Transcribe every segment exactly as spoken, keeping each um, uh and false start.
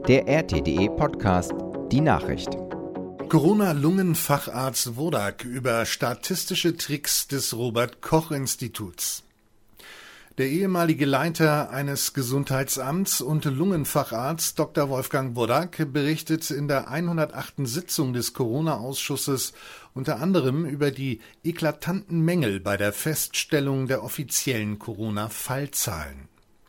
Der R T D E Podcast, die Nachricht. Corona-Lungenfacharzt Wodak über statistische Tricks des Robert-Koch-Instituts. Der ehemalige Leiter eines Gesundheitsamts und Lungenfacharzt Doktor Wolfgang Wodak berichtet in der hundertachten Sitzung des Corona-Ausschusses unter anderem über die eklatanten Mängel bei der Feststellung der offiziellen Corona-Fallzahlen.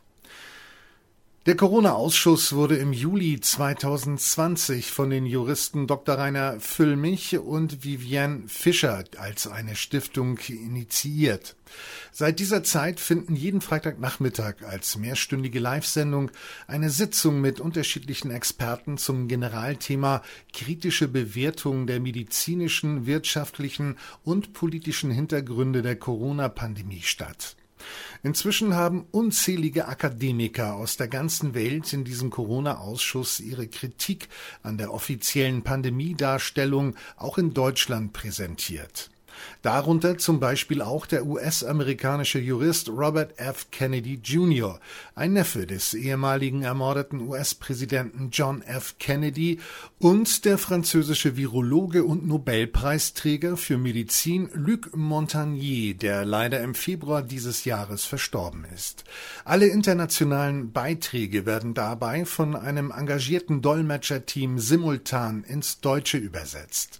Der Corona-Ausschuss wurde im Juli zweitausendzwanzig von den Juristen Doktor Rainer Füllmich und Viviane Fischer als eine Stiftung initiiert. Seit dieser Zeit finden jeden Freitagnachmittag als mehrstündige Live-Sendung eine Sitzung mit unterschiedlichen Experten zum Generalthema kritische Bewertung der medizinischen, wirtschaftlichen und politischen Hintergründe der Corona-Pandemie statt. Inzwischen haben unzählige Akademiker aus der ganzen Welt in diesem Corona-Ausschuss ihre Kritik an der offiziellen Pandemiedarstellung auch in Deutschland präsentiert. Darunter zum Beispiel auch der U S-amerikanische Jurist Robert F. Kennedy Junior, ein Neffe des ehemaligen ermordeten U S-Präsidenten John F. Kennedy, und der französische Virologe und Nobelpreisträger für Medizin Luc Montagnier, der leider im Februar dieses Jahres verstorben ist. Alle internationalen Beiträge werden dabei von einem engagierten Dolmetscherteam simultan ins Deutsche übersetzt.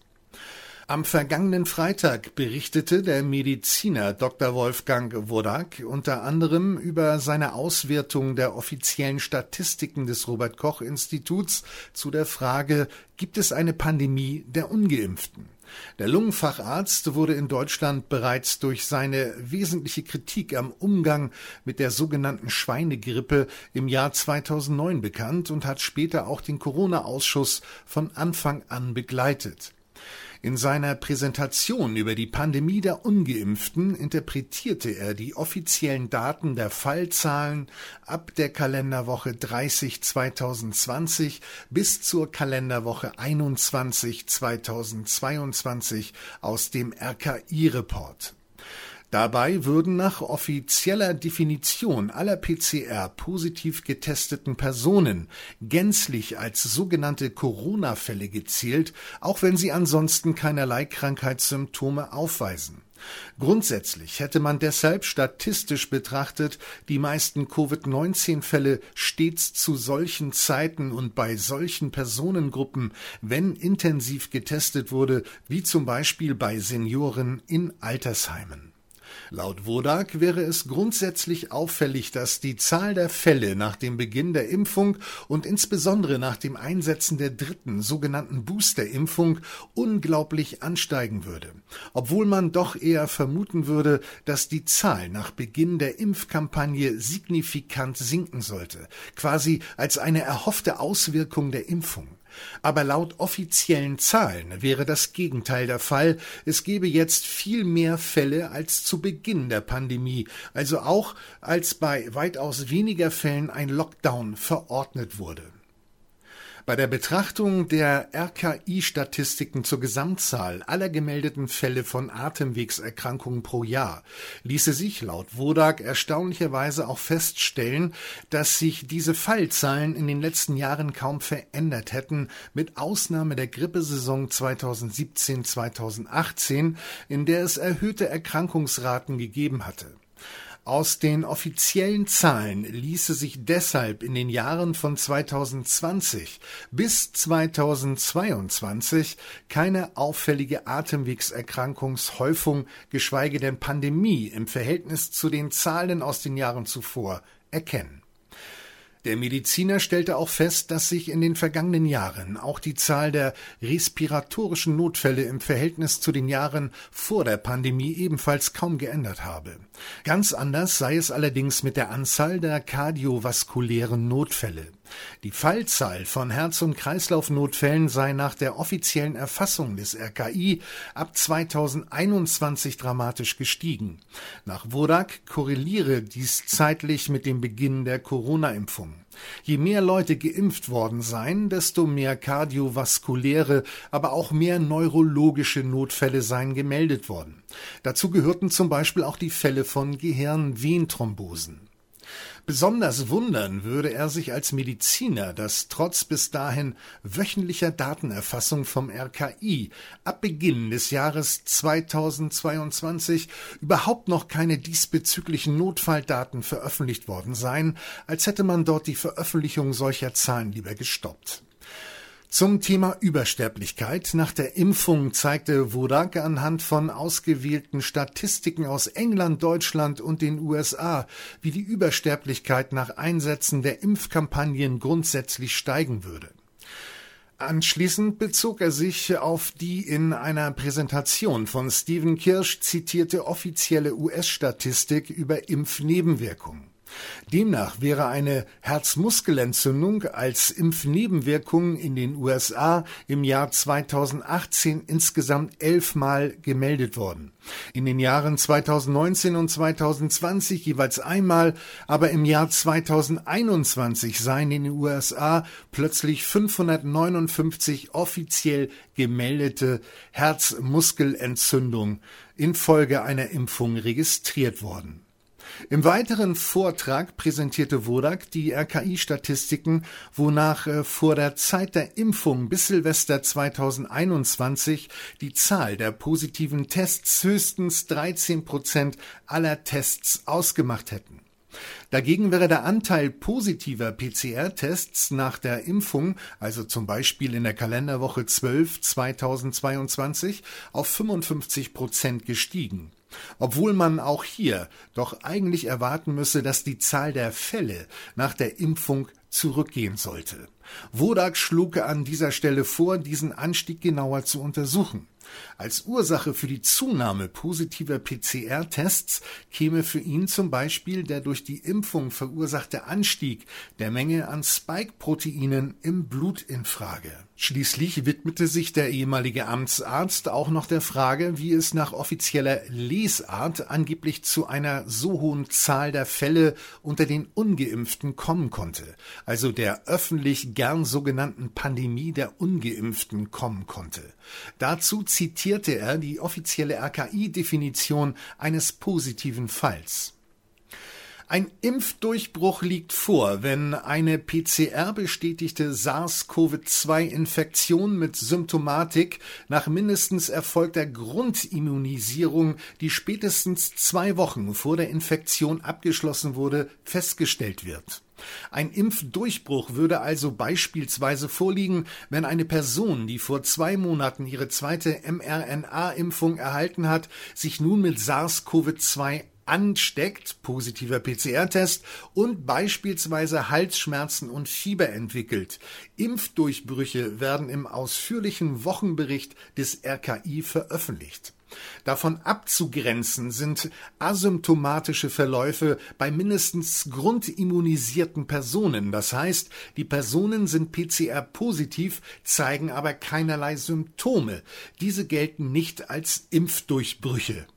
Am vergangenen Freitag berichtete der Mediziner Doktor Wolfgang Wodak unter anderem über seine Auswertung der offiziellen Statistiken des Robert-Koch-Instituts zu der Frage: Gibt es eine Pandemie der Ungeimpften? Der Lungenfacharzt wurde in Deutschland bereits durch seine wesentliche Kritik am Umgang mit der sogenannten Schweinegrippe im Jahr zweitausendneun bekannt und hat später auch den Corona-Ausschuss von Anfang an begleitet. In seiner Präsentation über die Pandemie der Ungeimpften interpretierte er die offiziellen Daten der Fallzahlen ab der Kalenderwoche dreißig zweitausendzwanzig bis zur Kalenderwoche einundzwanzig zweitausendzweiundzwanzig aus dem R K I-Report. Dabei würden nach offizieller Definition aller P C R-positiv getesteten Personen gänzlich als sogenannte Corona-Fälle gezählt, auch wenn sie ansonsten keinerlei Krankheitssymptome aufweisen. Grundsätzlich hätte man deshalb statistisch betrachtet die meisten Covid neunzehn Fälle stets zu solchen Zeiten und bei solchen Personengruppen, wenn intensiv getestet wurde, wie zum Beispiel bei Senioren in Altersheimen. Laut Wodak wäre es grundsätzlich auffällig, dass die Zahl der Fälle nach dem Beginn der Impfung und insbesondere nach dem Einsetzen der dritten sogenannten Boosterimpfung unglaublich ansteigen würde, obwohl man doch eher vermuten würde, dass die Zahl nach Beginn der Impfkampagne signifikant sinken sollte, quasi als eine erhoffte Auswirkung der Impfung. Aber laut offiziellen Zahlen wäre das Gegenteil der Fall. Es gäbe jetzt viel mehr Fälle als zu Beginn der Pandemie, also auch als bei weitaus weniger Fällen ein Lockdown verordnet wurde. Bei der Betrachtung der R K I-Statistiken zur Gesamtzahl aller gemeldeten Fälle von Atemwegserkrankungen pro Jahr ließe sich laut Wodak erstaunlicherweise auch feststellen, dass sich diese Fallzahlen in den letzten Jahren kaum verändert hätten, mit Ausnahme der Grippesaison zweitausendsiebzehn zweitausendachtzehn, in der es erhöhte Erkrankungsraten gegeben hatte. Aus den offiziellen Zahlen ließe sich deshalb in den Jahren von zweitausendzwanzig bis zweitausendzweiundzwanzig keine auffällige Atemwegserkrankungshäufung, geschweige denn Pandemie im Verhältnis zu den Zahlen aus den Jahren zuvor erkennen. Der Mediziner stellte auch fest, dass sich in den vergangenen Jahren auch die Zahl der respiratorischen Notfälle im Verhältnis zu den Jahren vor der Pandemie ebenfalls kaum geändert habe. Ganz anders sei es allerdings mit der Anzahl der kardiovaskulären Notfälle. Die Fallzahl von Herz- und Kreislaufnotfällen sei nach der offiziellen Erfassung des R K I ab zweitausendeinundzwanzig dramatisch gestiegen. Nach Wodak korreliere dies zeitlich mit dem Beginn der Corona-Impfung. Je mehr Leute geimpft worden seien, desto mehr kardiovaskuläre, aber auch mehr neurologische Notfälle seien gemeldet worden. Dazu gehörten zum Beispiel auch die Fälle von Gehirnventhrombosen. Besonders wundern würde er sich als Mediziner, dass trotz bis dahin wöchentlicher Datenerfassung vom R K I ab Beginn des Jahres zweitausendzweiundzwanzig überhaupt noch keine diesbezüglichen Notfalldaten veröffentlicht worden seien, als hätte man dort die Veröffentlichung solcher Zahlen lieber gestoppt. Zum Thema Übersterblichkeit nach der Impfung zeigte Wodak anhand von ausgewählten Statistiken aus England, Deutschland und den U S A, wie die Übersterblichkeit nach Einsätzen der Impfkampagnen grundsätzlich steigen würde. Anschließend bezog er sich auf die in einer Präsentation von Stephen Kirsch zitierte offizielle U S-Statistik über Impfnebenwirkungen. Demnach wäre eine Herzmuskelentzündung als Impfnebenwirkung in den U S A im Jahr zweitausendachtzehn insgesamt elfmal gemeldet worden. In den Jahren zweitausendneunzehn und zweitausendzwanzig jeweils einmal, aber im Jahr zweitausendeinundzwanzig seien in den U S A plötzlich fünfhundertneunundfünfzig offiziell gemeldete Herzmuskelentzündungen infolge einer Impfung registriert worden. Im weiteren Vortrag präsentierte Wodak die R K I-Statistiken, wonach äh, vor der Zeit der Impfung bis Silvester zweitausendeinundzwanzig die Zahl der positiven Tests höchstens dreizehn Prozent aller Tests ausgemacht hätten. Dagegen wäre der Anteil positiver P C R-Tests nach der Impfung, also zum Beispiel in der Kalenderwoche zwölf zweitausendzweiundzwanzig, auf fünfundfünfzig Prozent gestiegen. Obwohl man auch hier doch eigentlich erwarten müsse, dass die Zahl der Fälle nach der Impfung zurückgehen sollte. Wodak schlug an dieser Stelle vor, diesen Anstieg genauer zu untersuchen. Als Ursache für die Zunahme positiver P C R-Tests käme für ihn zum Beispiel der durch die Impfung verursachte Anstieg der Menge an Spike-Proteinen im Blut in Frage. Schließlich widmete sich der ehemalige Amtsarzt auch noch der Frage, wie es nach offizieller Lesart angeblich zu einer so hohen Zahl der Fälle unter den Ungeimpften kommen konnte, also der öffentlich gern sogenannten Pandemie der Ungeimpften kommen konnte. Dazu zitierte er die offizielle R K I-Definition eines positiven Falls. Ein Impfdurchbruch liegt vor, wenn eine P C R-bestätigte SARS CoV zwei Infektion mit Symptomatik nach mindestens erfolgter Grundimmunisierung, die spätestens zwei Wochen vor der Infektion abgeschlossen wurde, festgestellt wird. Ein Impfdurchbruch würde also beispielsweise vorliegen, wenn eine Person, die vor zwei Monaten ihre zweite mRNA-Impfung erhalten hat, sich nun mit SARS CoV zwei ansteckt, positiver P C R-Test, und beispielsweise Halsschmerzen und Fieber entwickelt. Impfdurchbrüche werden im ausführlichen Wochenbericht des R K I veröffentlicht. Davon abzugrenzen sind asymptomatische Verläufe bei mindestens grundimmunisierten Personen. Das heißt, die Personen sind P C R-positiv, zeigen aber keinerlei Symptome. Diese gelten nicht als Impfdurchbrüche.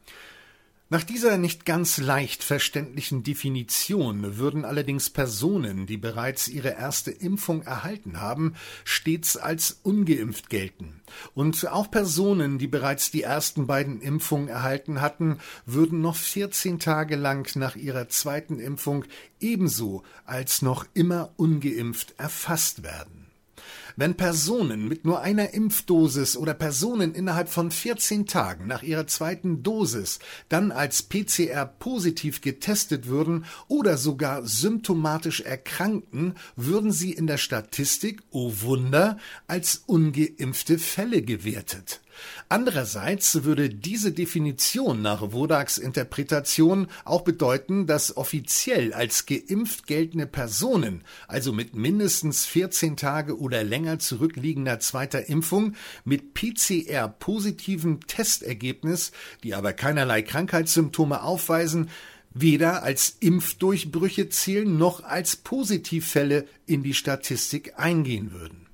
Nach dieser nicht ganz leicht verständlichen Definition würden allerdings Personen, die bereits ihre erste Impfung erhalten haben, stets als ungeimpft gelten. Und auch Personen, die bereits die ersten beiden Impfungen erhalten hatten, würden noch vierzehn Tage lang nach ihrer zweiten Impfung ebenso als noch immer ungeimpft erfasst werden. Wenn Personen mit nur einer Impfdosis oder Personen innerhalb von vierzehn Tagen nach ihrer zweiten Dosis dann als P C R-positiv getestet würden oder sogar symptomatisch erkrankten, würden sie in der Statistik, oh Wunder, als ungeimpfte Fälle gewertet. Andererseits würde diese Definition nach Wodaks Interpretation auch bedeuten, dass offiziell als geimpft geltende Personen, also mit mindestens vierzehn Tage oder länger zurückliegender zweiter Impfung, mit P C R-positivem Testergebnis, die aber keinerlei Krankheitssymptome aufweisen, weder als Impfdurchbrüche zählen noch als Positivfälle in die Statistik eingehen würden.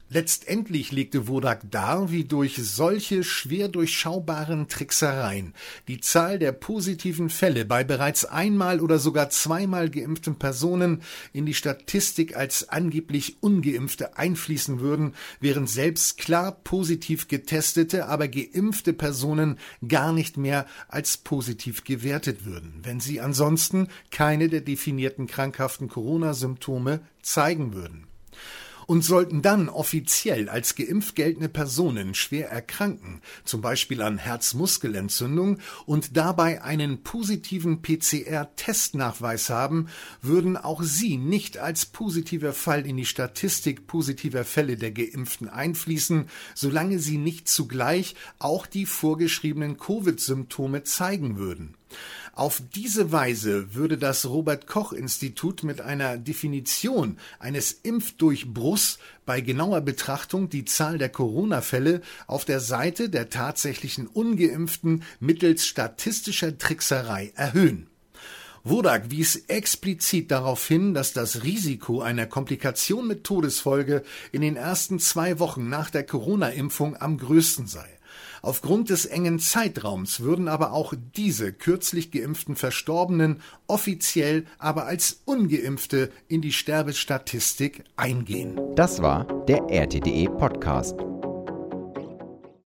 Letztendlich legte Wodak dar, wie durch solche schwer durchschaubaren Tricksereien die Zahl der positiven Fälle bei bereits einmal oder sogar zweimal geimpften Personen in die Statistik als angeblich Ungeimpfte einfließen würden, während selbst klar positiv getestete, aber geimpfte Personen gar nicht mehr als positiv gewertet würden, wenn sie ansonsten keine der definierten krankhaften Corona-Symptome zeigen würden. Und sollten dann offiziell als geimpft geltende Personen schwer erkranken, zum Beispiel an Herzmuskelentzündung, und dabei einen positiven P C R-Testnachweis haben, würden auch sie nicht als positiver Fall in die Statistik positiver Fälle der Geimpften einfließen, solange sie nicht zugleich auch die vorgeschriebenen Covid-Symptome zeigen würden. Auf diese Weise würde das Robert-Koch-Institut mit einer Definition eines Impfdurchbruchs bei genauer Betrachtung die Zahl der Corona-Fälle auf der Seite der tatsächlichen Ungeimpften mittels statistischer Trickserei erhöhen. Wodak wies explizit darauf hin, dass das Risiko einer Komplikation mit Todesfolge in den ersten zwei Wochen nach der Corona-Impfung am größten sei. Aufgrund des engen Zeitraums würden aber auch diese kürzlich geimpften Verstorbenen offiziell aber als Ungeimpfte in die Sterbestatistik eingehen. Das war der R T D E Podcast.